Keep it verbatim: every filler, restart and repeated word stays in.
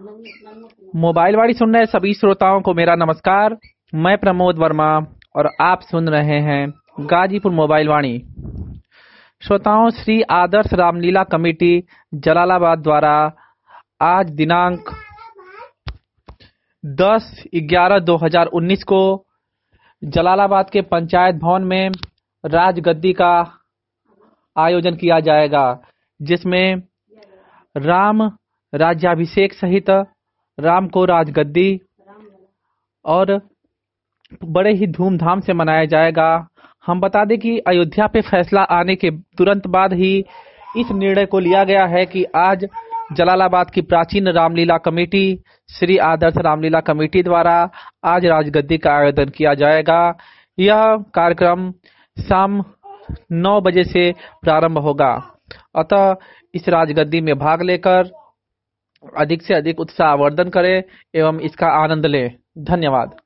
Mobile वाणी सुन रहे सभी श्रोताओं को मेरा नमस्कार। मैं प्रमोद वर्मा और आप सुन रहे हैं गाजीपुर मोबाइल वाणी। श्रोताओं, श्री आदर्श रामलीला कमेटी जलालाबाद द्वारा आज दिनांक दस ग्यारह दो हजार उन्नीस को जलालाबाद के पंचायत भवन में राजगद्दी का आयोजन किया जाएगा, जिसमें राम राज्याभिषेक सहित राम को राजगद्दी और बड़े ही धूमधाम से मनाया जाएगा। हम बता दें कि अयोध्या पे फैसला आने के तुरंत बाद ही इस निर्णय को लिया गया है कि आज जलालाबाद की प्राचीन रामलीला कमेटी श्री आदर्श रामलीला कमेटी द्वारा आज राजगद्दी का आयोजन किया जाएगा। यह कार्यक्रम शाम नौ बजे से प्रारंभ होगा। अतः इस राजगद्दी में भाग लेकर अधिक से अधिक उत्साहवर्धन करें एवं इसका आनंद लें। धन्यवाद।